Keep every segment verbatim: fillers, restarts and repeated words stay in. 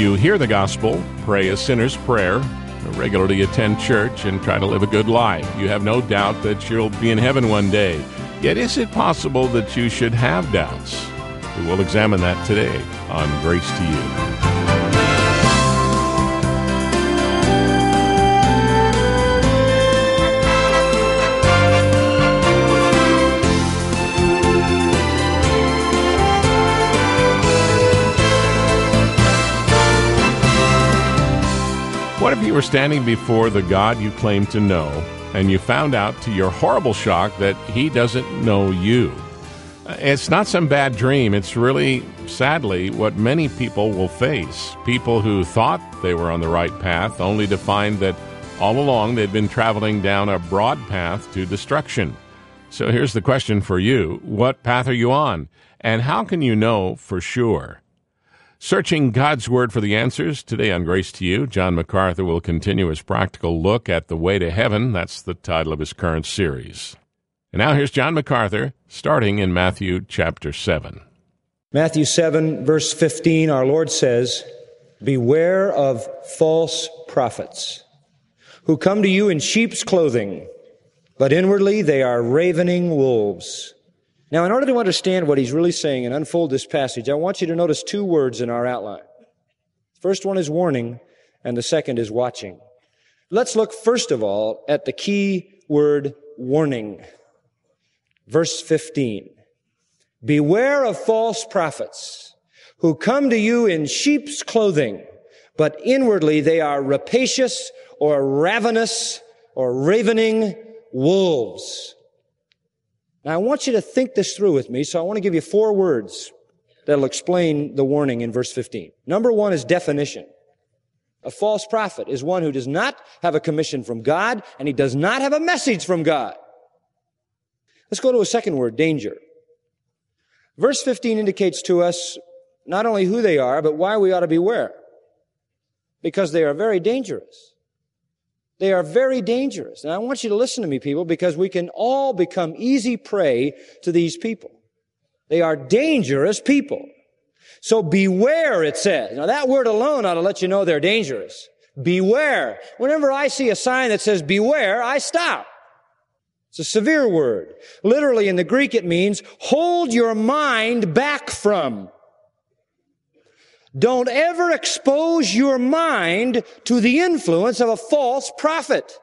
you hear the gospel, pray a sinner's prayer, regularly attend church, and try to live a good life, you have no doubt that you'll be in heaven one day. Yet is it possible that you should have doubts? We will examine that today on Grace to You. What if you were standing before the God you claim to know, and you found out to your horrible shock that He doesn't know you? It's not some bad dream. It's really, sadly, what many people will face. People who thought they were on the right path, only to find that all along they'd been traveling down a broad path to destruction. So here's the question for you. What path are you on? And how can you know for sure? Searching God's Word for the answers, today on Grace to You, John MacArthur will continue his practical look at the way to heaven. That's the title of his current series. And now here's John MacArthur, starting in Matthew chapter seven. Matthew seven, verse fifteen, our Lord says, "Beware of false prophets, who come to you in sheep's clothing, but inwardly they are ravening wolves." Now, in order to understand what he's really saying and unfold this passage, I want you to notice two words in our outline. The first one is warning, and the second is watching. Let's look first of all at the key word warning. Verse fifteen. "Beware of false prophets, who come to you in sheep's clothing, but inwardly they are rapacious or ravenous or ravening wolves." Now, I want you to think this through with me, so I want to give you four words that'll explain the warning in verse fifteen. Number one is definition. A false prophet is one who does not have a commission from God, and he does not have a message from God. Let's go to a second word, danger. Verse fifteen indicates to us not only who they are, but why we ought to beware. Because they are very dangerous. They are very dangerous. And I want you to listen to me, people, because we can all become easy prey to these people. They are dangerous people. So beware, it says. Now, that word alone ought to let you know they're dangerous. Beware. Whenever I see a sign that says beware, I stop. It's a severe word. Literally, in the Greek, it means hold your mind back from. Don't ever expose your mind to the influence of a false prophet.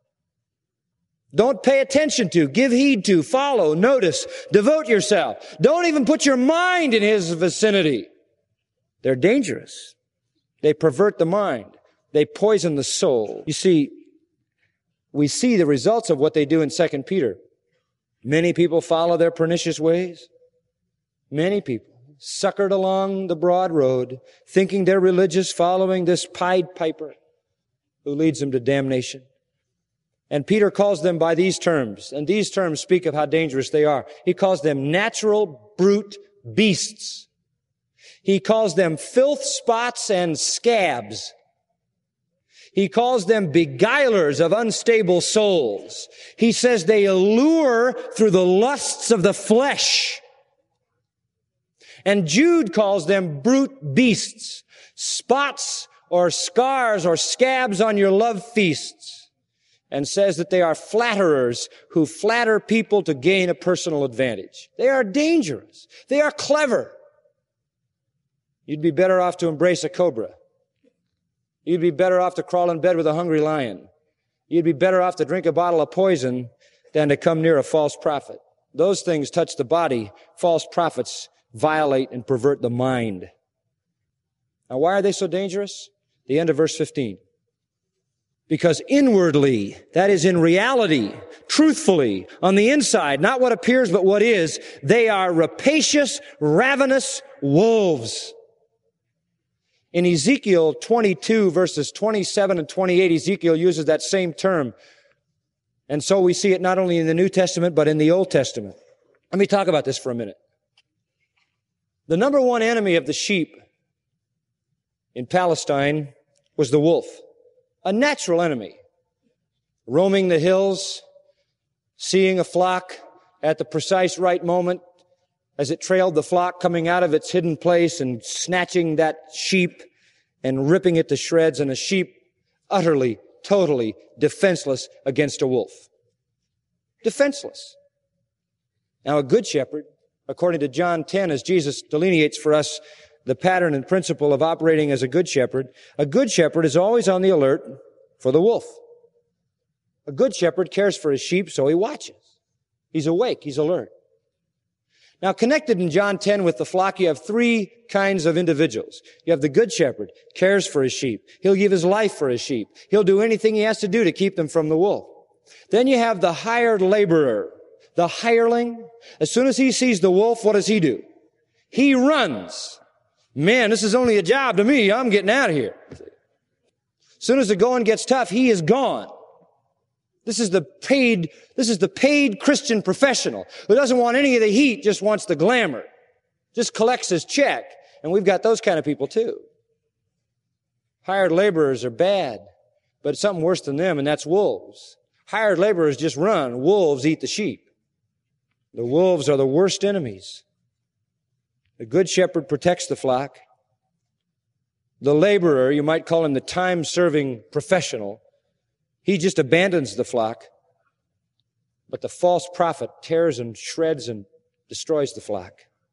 Don't pay attention to, give heed to, follow, notice, devote yourself. Don't even put your mind in his vicinity. They're dangerous. They pervert the mind. They poison the soul. You see, we see the results of what they do in Second Peter. Many people follow their pernicious ways. Many people. Suckered along the broad road, thinking they're religious, following this Pied Piper who leads them to damnation. And Peter calls them by these terms, and these terms speak of how dangerous they are. He calls them natural brute beasts. He calls them filth spots and scabs. He calls them beguilers of unstable souls. He says they allure through the lusts of the flesh. And Jude calls them brute beasts, spots or scars or scabs on your love feasts, and says that they are flatterers who flatter people to gain a personal advantage. They are dangerous. They are clever. You'd be better off to embrace a cobra. You'd be better off to crawl in bed with a hungry lion. You'd be better off to drink a bottle of poison than to come near a false prophet. Those things touch the body. False prophets violate and pervert the mind. Now, why are they so dangerous? The end of verse fifteen. Because inwardly, that is in reality, truthfully, on the inside, not what appears but what is, they are rapacious, ravenous wolves. In Ezekiel twenty-two, verses twenty-seven and twenty-eight, Ezekiel uses that same term. And so we see it not only in the New Testament, but in the Old Testament. Let me talk about this for a minute. The number one enemy of the sheep in Palestine was the wolf, a natural enemy. Roaming the hills, seeing a flock at the precise right moment as it trailed the flock coming out of its hidden place and snatching that sheep and ripping it to shreds, and a sheep utterly, totally defenseless against a wolf. Defenseless. Now, a good shepherd, according to John ten, as Jesus delineates for us the pattern and principle of operating as a good shepherd, a good shepherd is always on the alert for the wolf. A good shepherd cares for his sheep, so he watches. He's awake. He's alert. Now, connected in John ten with the flock, you have three kinds of individuals. You have the good shepherd, cares for his sheep. He'll give his life for his sheep. He'll do anything he has to do to keep them from the wolf. Then you have the hired laborer, the hireling. As soon as he sees the wolf, what does he do? He runs. Man, this is only a job to me. I'm getting out of here. As soon as the going gets tough, he is gone. This is the paid, this is the paid Christian professional who doesn't want any of the heat, just wants the glamour. Just collects his check. And we've got those kind of people too. Hired laborers are bad, but it's something worse than them, and that's wolves. Hired laborers just run. Wolves eat the sheep. The wolves are the worst enemies. The good shepherd protects the flock. The laborer, you might call him the time-serving professional, he just abandons the flock. But the false prophet tears and shreds and destroys the flock.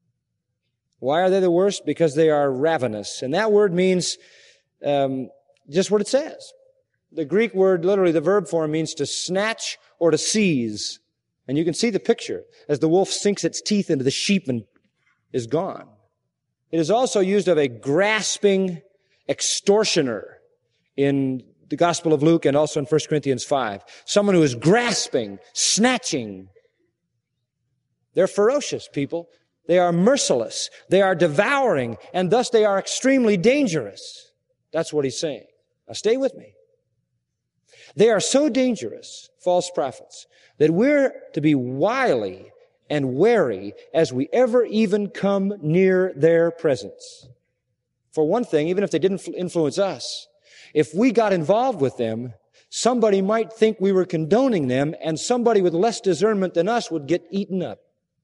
Why are they the worst? Because they are ravenous. And that word means um, just what it says. The Greek word, literally the verb form, means to snatch or to seize. And you can see the picture as the wolf sinks its teeth into the sheep and is gone. It is also used of a grasping extortioner in the Gospel of Luke and also in First Corinthians five. Someone who is grasping, snatching. They're ferocious people. They are merciless. They are devouring, and thus they are extremely dangerous. That's what he's saying. Now stay with me. They are so dangerous, false prophets, that we're to be wily and wary as we ever even come near their presence. For one thing, even if they didn't influence us, if we got involved with them, somebody might think we were condoning them, and somebody with less discernment than us would get eaten up.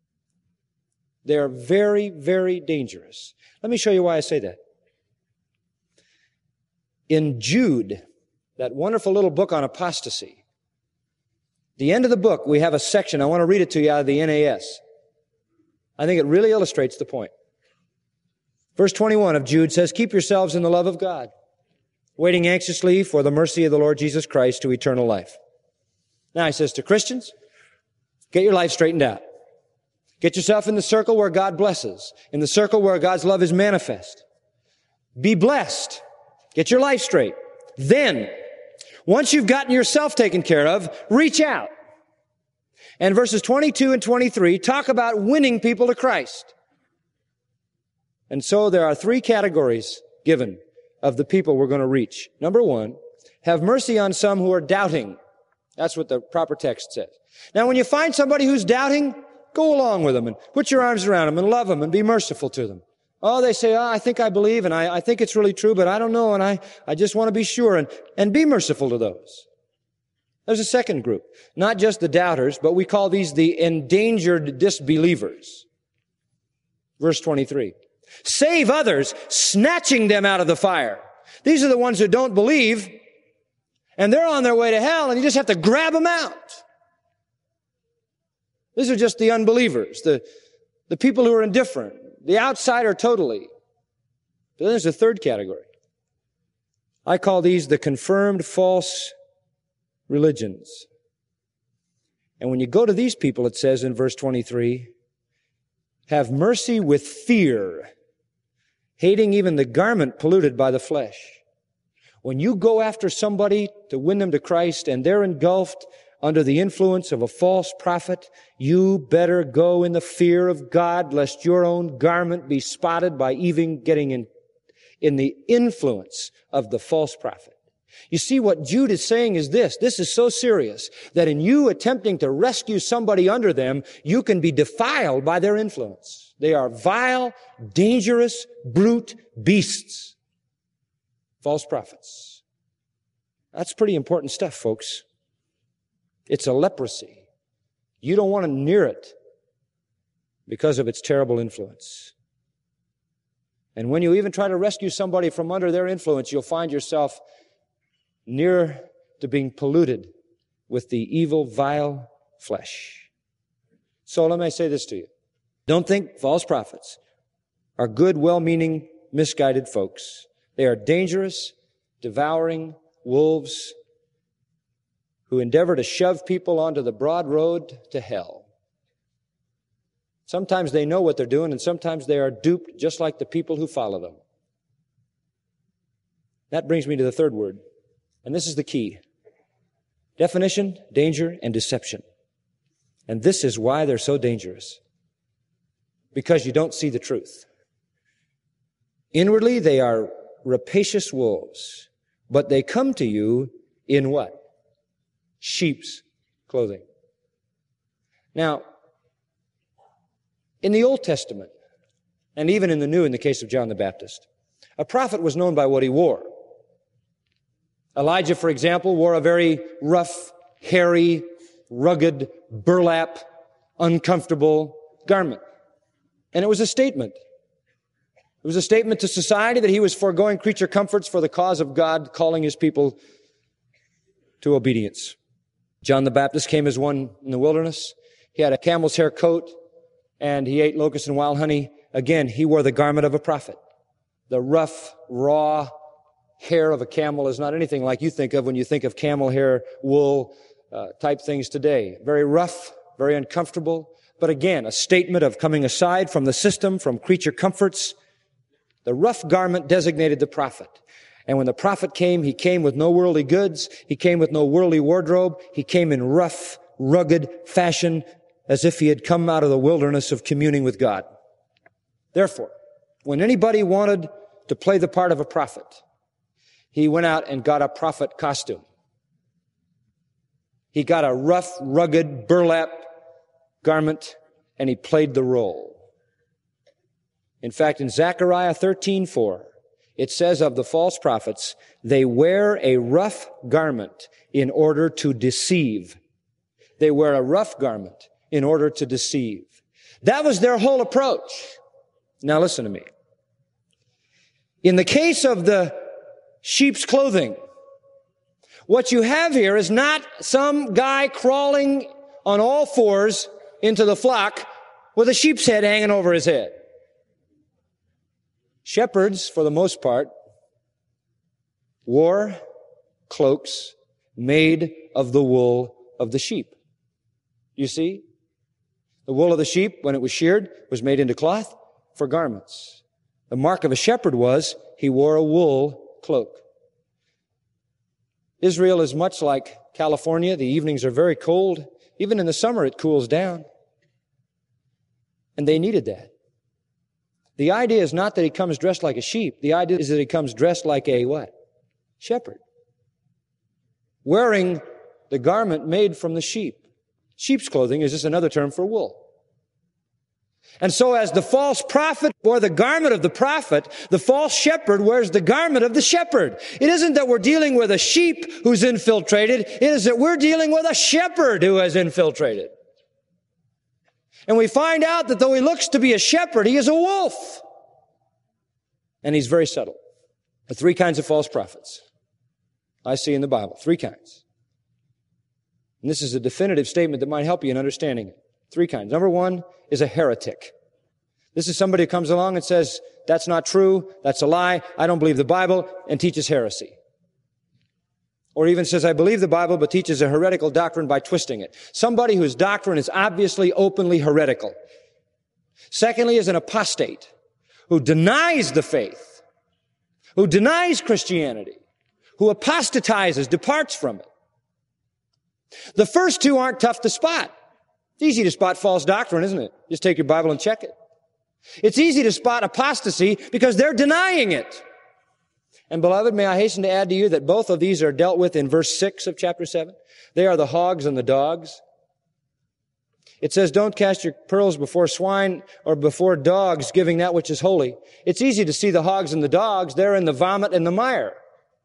They're very, very dangerous. Let me show you why I say that. In Jude, that wonderful little book on apostasy, the end of the book, we have a section. I want to read it to you out of the N A S. I think it really illustrates the point. Verse twenty-one of Jude says, "Keep yourselves in the love of God, waiting anxiously for the mercy of the Lord Jesus Christ to eternal life." Now he says to Christians, get your life straightened out. Get yourself in the circle where God blesses, in the circle where God's love is manifest. Be blessed. Get your life straight. Then, once you've gotten yourself taken care of, reach out. And verses twenty-two and twenty-three talk about winning people to Christ. And so there are three categories given of the people we're going to reach. Number one, have mercy on some who are doubting. That's what the proper text says. Now, when you find somebody who's doubting, go along with them and put your arms around them and love them and be merciful to them. Oh, they say, oh, I think I believe and I, I think it's really true, but I don't know and I, I just want to be sure, and, and be merciful to those. There's a second group, not just the doubters, but we call these the endangered disbelievers. Verse twenty-three. Save others, snatching them out of the fire. These are the ones who don't believe, and they're on their way to hell, and you just have to grab them out. These are just the unbelievers, the, the people who are indifferent, the outsider totally. But then there's a third category. I call these the confirmed false religions. And when you go to these people, it says in verse twenty-three, have mercy with fear, hating even the garment polluted by the flesh. When you go after somebody to win them to Christ and they're engulfed under the influence of a false prophet, you better go in the fear of God, lest your own garment be spotted by even getting in, in the influence of the false prophet. You see, what Jude is saying is this. This is so serious that in you attempting to rescue somebody under them, you can be defiled by their influence. They are vile, dangerous, brute beasts. False prophets. That's pretty important stuff, folks. It's a leprosy. You don't want to near it because of its terrible influence. And when you even try to rescue somebody from under their influence, you'll find yourself near to being polluted with the evil, vile flesh. So let me say this to you. Don't think false prophets are good, well-meaning, misguided folks. They are dangerous, devouring wolves who endeavor to shove people onto the broad road to hell. Sometimes they know what they're doing, and sometimes they are duped just like the people who follow them. That brings me to the third word, and this is the key. Definition, danger, and deception. And this is why they're so dangerous. Because you don't see the truth. Inwardly, they are rapacious wolves, but they come to you in what? Sheep's clothing. Now, in the Old Testament, and even in the New, in the case of John the Baptist, a prophet was known by what he wore. Elijah, for example, wore a very rough, hairy, rugged, burlap, uncomfortable garment. And it was a statement. It was a statement to society that he was foregoing creature comforts for the cause of God, calling his people to obedience. John the Baptist came as one in the wilderness. He had a camel's hair coat, and he ate locusts and wild honey. Again, he wore the garment of a prophet. The rough, raw hair of a camel is not anything like you think of when you think of camel hair, wool uh, type things today. Very rough, very uncomfortable. But again, a statement of coming aside from the system, from creature comforts. The rough garment designated the prophet. And when the prophet came, he came with no worldly goods. He came with no worldly wardrobe. He came in rough, rugged fashion, as if he had come out of the wilderness of communing with God. Therefore, when anybody wanted to play the part of a prophet, he went out and got a prophet costume. He got a rough, rugged, burlap garment, and he played the role. In fact, in Zechariah thirteen four, it says of the false prophets, they wear a rough garment in order to deceive. They wear a rough garment in order to deceive. That was their whole approach. Now listen to me. In the case of the sheep's clothing, what you have here is not some guy crawling on all fours into the flock with a sheep's head hanging over his head. Shepherds, for the most part, wore cloaks made of the wool of the sheep. You see? The wool of the sheep, when it was sheared, was made into cloth for garments. The mark of a shepherd was he wore a wool cloak. Israel is much like California. The evenings are very cold. Even in the summer, it cools down. And they needed that. The idea is not that he comes dressed like a sheep. The idea is that he comes dressed like a what? Shepherd. Wearing the garment made from the sheep. Sheep's clothing is just another term for wool. And so as the false prophet wore the garment of the prophet, the false shepherd wears the garment of the shepherd. It isn't that we're dealing with a sheep who's infiltrated. It is that we're dealing with a shepherd who has infiltrated. And we find out that though he looks to be a shepherd, he is a wolf. And he's very subtle. The three kinds of false prophets I see in the Bible. Three kinds. And this is a definitive statement that might help you in understanding it. Three kinds. Number one is a heretic. This is somebody who comes along and says, that's not true, that's a lie, I don't believe the Bible, and teaches heresy. Or even says, I believe the Bible, but teaches a heretical doctrine by twisting it. Somebody whose doctrine is obviously, openly heretical. Secondly is an apostate who denies the faith, who denies Christianity, who apostatizes, departs from it. The first two aren't tough to spot. It's easy to spot false doctrine, isn't it? Just take your Bible and check it. It's easy to spot apostasy because they're denying it. And beloved, may I hasten to add to you that both of these are dealt with in verse six of chapter seven. They are the hogs and the dogs. It says, don't cast your pearls before swine or before dogs, giving that which is holy. It's easy to see the hogs and the dogs. They're in the vomit and the mire.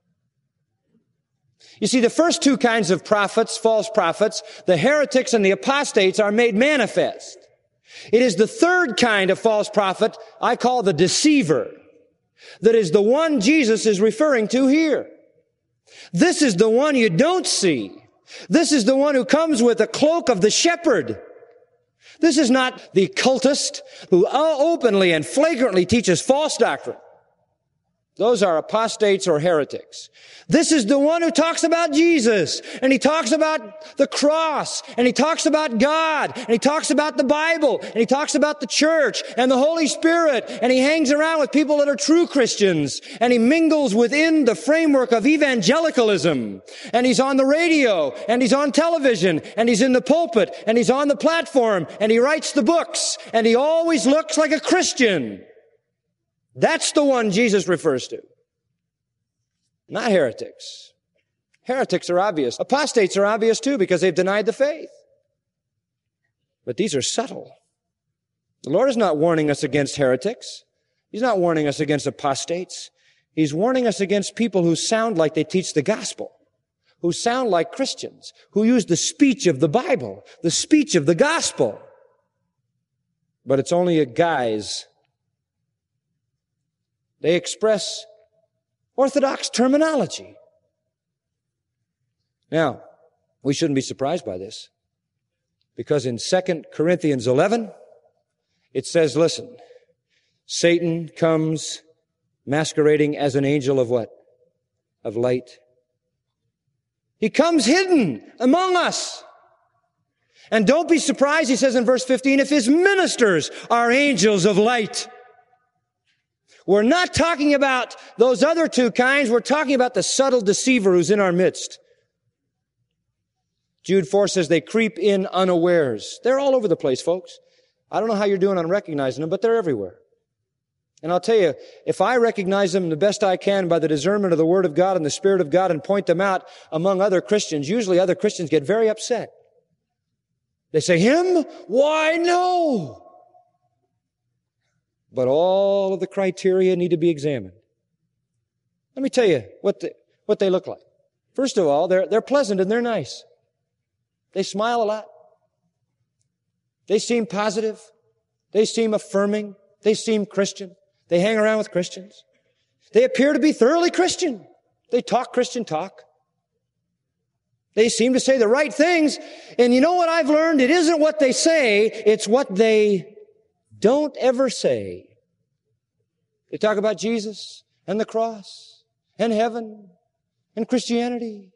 You see, the first two kinds of prophets, false prophets, the heretics and the apostates, are made manifest. It is the third kind of false prophet I call the deceiver. that is the one Jesus is referring to here. This is the one you don't see. This is the one who comes with the cloak of the shepherd. This is not the cultist who openly and flagrantly teaches false doctrine. Those are apostates or heretics. This is the one who talks about Jesus, and he talks about the cross, and he talks about God, and he talks about the Bible, and he talks about the church and the Holy Spirit, and he hangs around with people that are true Christians, and he mingles within the framework of evangelicalism, and he's on the radio, and he's on television, and he's in the pulpit, and he's on the platform, and he writes the books, and he always looks like a Christian. That's the one Jesus refers to. Not heretics. Heretics are obvious. Apostates are obvious too because they've denied the faith. But these are subtle. The Lord is not warning us against heretics. He's not warning us against apostates. He's warning us against people who sound like they teach the gospel, who sound like Christians, who use the speech of the Bible, the speech of the gospel. But it's only a guise. They express orthodox terminology. Now, we shouldn't be surprised by this, because in Second Corinthians eleven, it says, listen, Satan comes masquerading as an angel of what? Of light. He comes hidden among us. And don't be surprised, he says in verse fifteen, if his ministers are angels of light. We're not talking about those other two kinds. We're talking about the subtle deceiver who's in our midst. Jude four says they creep in unawares. They're all over the place, folks. I don't know how you're doing on recognizing them, but they're everywhere. And I'll tell you, if I recognize them the best I can by the discernment of the Word of God and the Spirit of God and point them out among other Christians, usually other Christians get very upset. They say, him? Why, no. But all of the criteria need to be examined. Let me tell you what the, what they look like. First of all, they're, they're pleasant and they're nice. They smile a lot. They seem positive. They seem affirming. They seem Christian. They hang around with Christians. They appear to be thoroughly Christian. They talk Christian talk. They seem to say the right things. And you know what I've learned? It isn't what they say, it's what they don't ever say. They talk about Jesus and the cross and heaven and Christianity.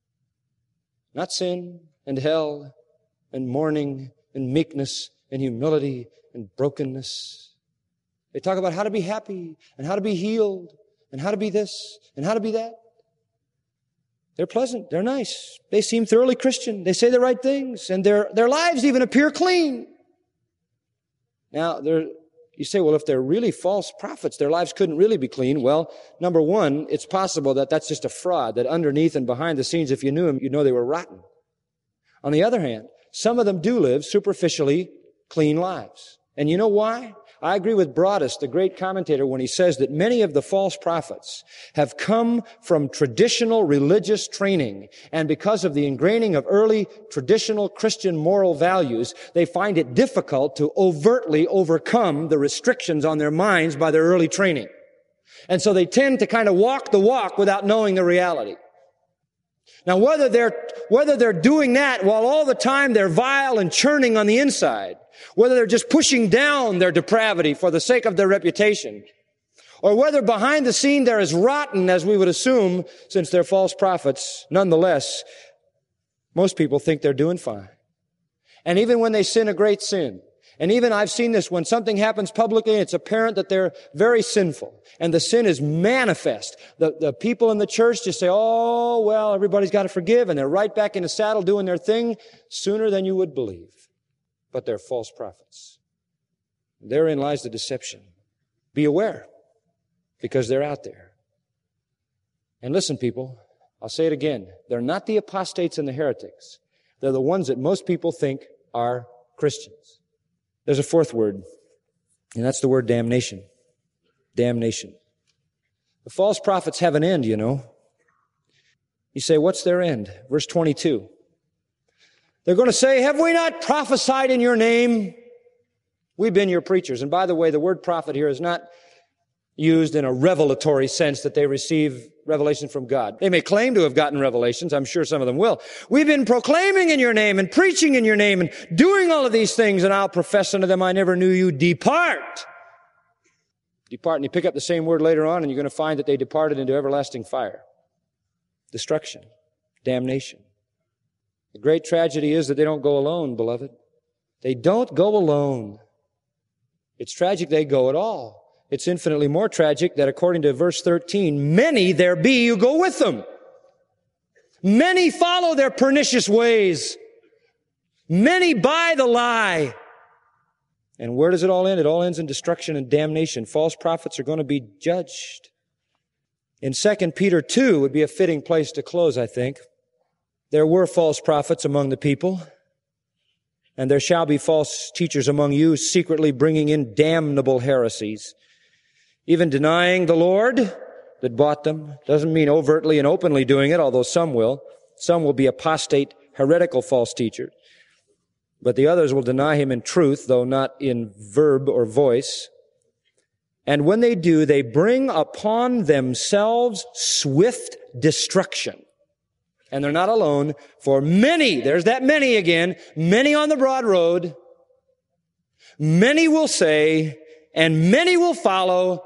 Not sin and hell and mourning and meekness and humility and brokenness. They talk about how to be happy and how to be healed and how to be this and how to be that. They're pleasant. They're nice. They seem thoroughly Christian. They say the right things, and their, their lives even appear clean. Now, you say, well, if they're really false prophets, their lives couldn't really be clean. Well, number one, it's possible that that's just a fraud, that underneath and behind the scenes, if you knew them, you'd know they were rotten. On the other hand, some of them do live superficially clean lives. And you know why? I agree with Broadus, the great commentator, when he says that many of the false prophets have come from traditional religious training, and because of the ingraining of early traditional Christian moral values, they find it difficult to overtly overcome the restrictions on their minds by their early training. And so they tend to kind of walk the walk without knowing the reality. Now, whether they're, whether they're doing that while all the time they're vile and churning on the inside, whether they're just pushing down their depravity for the sake of their reputation, or whether behind the scene they're as rotten as we would assume, since they're false prophets, nonetheless, most people think they're doing fine. And even when they sin a great sin, and even I've seen this when something happens publicly, it's apparent that they're very sinful, and the sin is manifest. The, the people in the church just say, oh, well, everybody's got to forgive, and they're right back in the saddle doing their thing sooner than you would believe. But they're false prophets. Therein lies the deception. Be aware, because they're out there. And listen, people, I'll say it again. They're not the apostates and the heretics. They're the ones that most people think are Christians. There's a fourth word, and that's the word damnation. Damnation. The false prophets have an end, you know. You say, what's their end? Verse twenty-two. They're going to say, have we not prophesied in your name? We've been your preachers. And by the way, the word prophet here is not used in a revelatory sense that they receive revelation from God. They may claim to have gotten revelations. I'm sure some of them will. We've been proclaiming in your name and preaching in your name and doing all of these things, and I'll profess unto them, I never knew you. Depart. Depart. And you pick up the same word later on, and you're going to find that they departed into everlasting fire. Destruction. Damnation. The great tragedy is that they don't go alone, beloved. They don't go alone. It's tragic they go at all. It's infinitely more tragic that according to verse thirteen, many there be who go with them. Many follow their pernicious ways. Many buy the lie. And where does it all end? It all ends in destruction and damnation. False prophets are going to be judged. In Second Peter two would be a fitting place to close, I think. There were false prophets among the people, and there shall be false teachers among you, secretly bringing in damnable heresies, even denying the Lord that bought them. Doesn't mean overtly and openly doing it, although some will. Some will be apostate, heretical false teachers. But the others will deny him in truth, though not in verb or voice. And when they do, they bring upon themselves swift destruction. And they're not alone, for many, there's that many again, many on the broad road, many will say, and many will follow.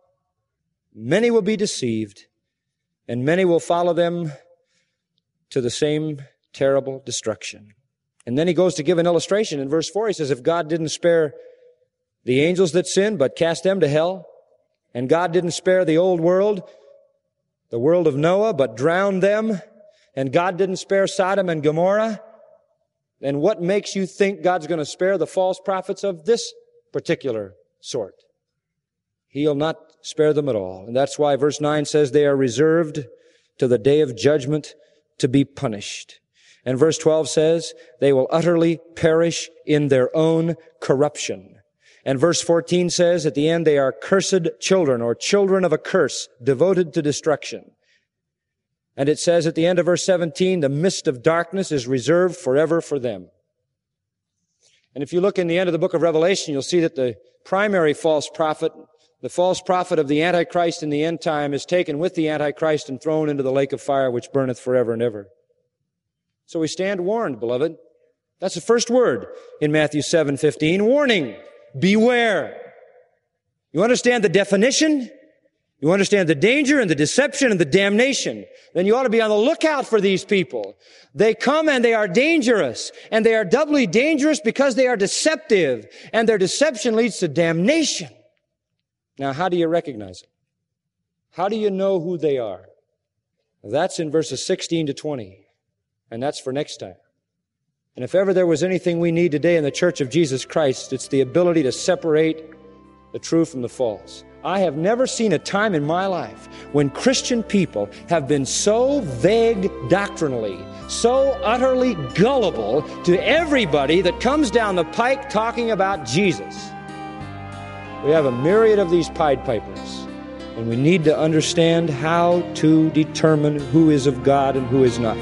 Many will be deceived, and many will follow them to the same terrible destruction. And then he goes to give an illustration. In verse four, he says, if God didn't spare the angels that sinned, but cast them to hell, and God didn't spare the old world, the world of Noah, but drowned them, and God didn't spare Sodom and Gomorrah, then what makes you think God's going to spare the false prophets of this particular sort? He'll not spare them at all. And that's why verse nine says they are reserved to the day of judgment to be punished. And verse twelve says they will utterly perish in their own corruption. And verse fourteen says at the end they are cursed children, or children of a curse, devoted to destruction. And it says at the end of verse seventeen, the mist of darkness is reserved forever for them. And if you look in the end of the book of Revelation, you'll see that the primary false prophet, the false prophet of the Antichrist in the end time, is taken with the Antichrist and thrown into the lake of fire which burneth forever and ever. So we stand warned, beloved. That's the first word in Matthew seven fifteen. Warning. Beware. You understand the definition? You understand the danger and the deception and the damnation. Then you ought to be on the lookout for these people. They come and they are dangerous. And they are doubly dangerous because they are deceptive. And their deception leads to damnation. Now, how do you recognize it? How do you know who they are? That's in verses sixteen to twenty. And that's for next time. And if ever there was anything we need today in the Church of Jesus Christ, it's the ability to separate the true from the false. I have never seen a time in my life when Christian people have been so vague doctrinally, so utterly gullible to everybody that comes down the pike talking about Jesus. We have a myriad of these Pied Pipers, and we need to understand how to determine who is of God and who is not.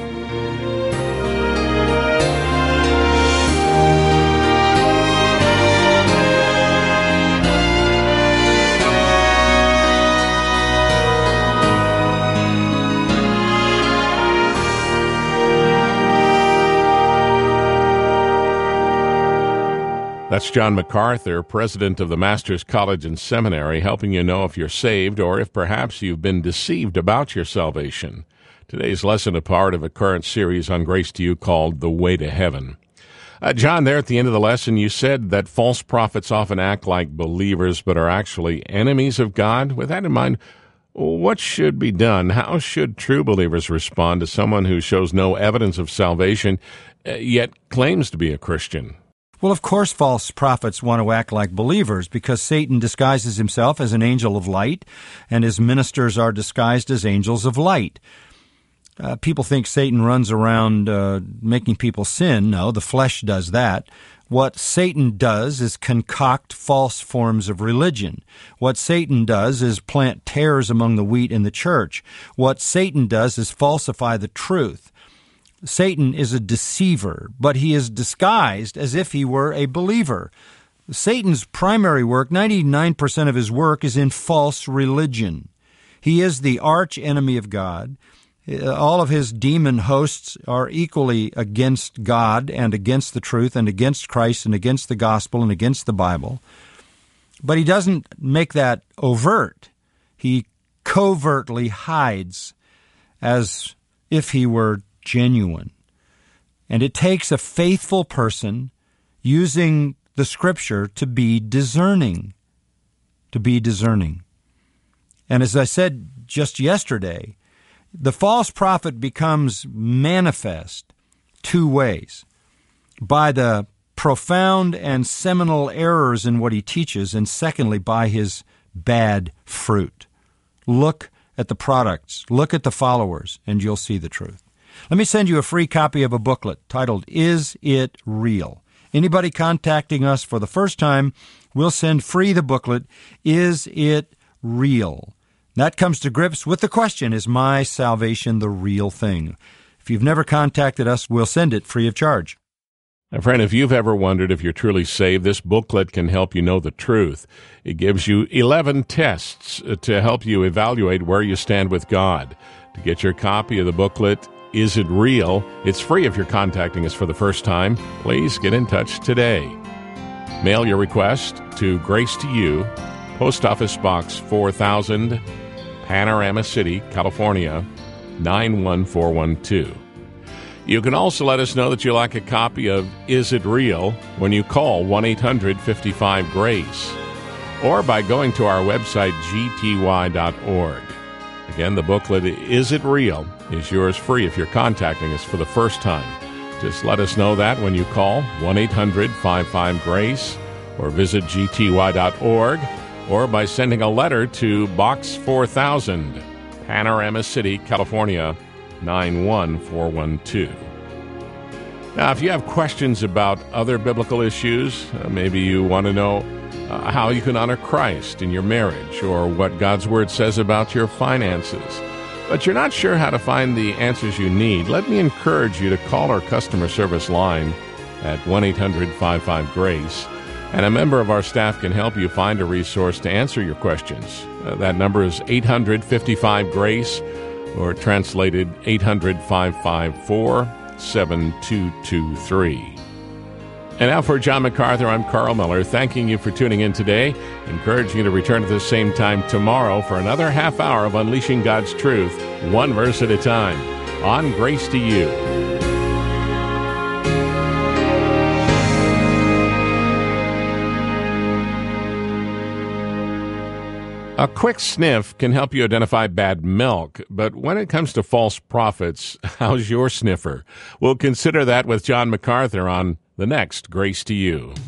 That's John MacArthur, president of the Masters College and Seminary, helping you know if you're saved or if perhaps you've been deceived about your salvation. Today's lesson, a part of a current series on Grace to You called The Way to Heaven. Uh, John, there at the end of the lesson, you said that false prophets often act like believers but are actually enemies of God. With that in mind, what should be done? How should true believers respond to someone who shows no evidence of salvation, uh, yet claims to be a Christian? Well, of course, false prophets want to act like believers because Satan disguises himself as an angel of light, and his ministers are disguised as angels of light. Uh, people think Satan runs around uh, making people sin. No, the flesh does that. What Satan does is concoct false forms of religion. What Satan does is plant tares among the wheat in the church. What Satan does is falsify the truth. Satan is a deceiver, but he is disguised as if he were a believer. Satan's primary work, ninety-nine percent of his work, is in false religion. He is the arch enemy of God. All of his demon hosts are equally against God and against the truth and against Christ and against the gospel and against the Bible. But he doesn't make that overt. He covertly hides as if he were genuine. And it takes a faithful person using the Scripture to be discerning, to be discerning. And as I said just yesterday, the false prophet becomes manifest two ways: by the profound and seminal errors in what he teaches, and secondly, by his bad fruit. Look at the products, look at the followers, and you'll see the truth. Let me send you a free copy of a booklet titled, Is It Real? Anybody contacting us for the first time, we'll send free the booklet, Is It Real? That comes to grips with the question, is my salvation the real thing? If you've never contacted us, we'll send it free of charge. Now, friend, if you've ever wondered if you're truly saved, this booklet can help you know the truth. It gives you eleven tests to help you evaluate where you stand with God. To get your copy of the booklet, Is It Real? It's free if you're contacting us for the first time. Please get in touch today. Mail your request to Grace to You, Post Office Box four thousand, Panorama City, California, nine one four one two. You can also let us know that you like a copy of Is It Real when you call one eight hundred fifty-five GRACE or by going to our website, G T Y dot org. Again, the booklet, Is It Real, is yours free if you're contacting us for the first time. Just let us know that when you call one eight hundred fifty-five GRACE or visit G T Y dot org or by sending a letter to Box four thousand, Panorama City, California, nine one four one two. Now, if you have questions about other biblical issues, uh, maybe you want to know uh, how you can honor Christ in your marriage or what God's Word says about your finances, but you're not sure how to find the answers you need, let me encourage you to call our customer service line at one eight hundred fifty-five GRACE, and a member of our staff can help you find a resource to answer your questions. Uh, that number is eight hundred fifty-five GRACE, or translated eight hundred five five four seven two two three. And now for John MacArthur, I'm Carl Miller, thanking you for tuning in today, encouraging you to return at the same time tomorrow for another half hour of Unleashing God's Truth, one verse at a time, on Grace to You. A quick sniff can help you identify bad milk, but when it comes to false prophets, how's your sniffer? We'll consider that with John MacArthur on the next Grace to You.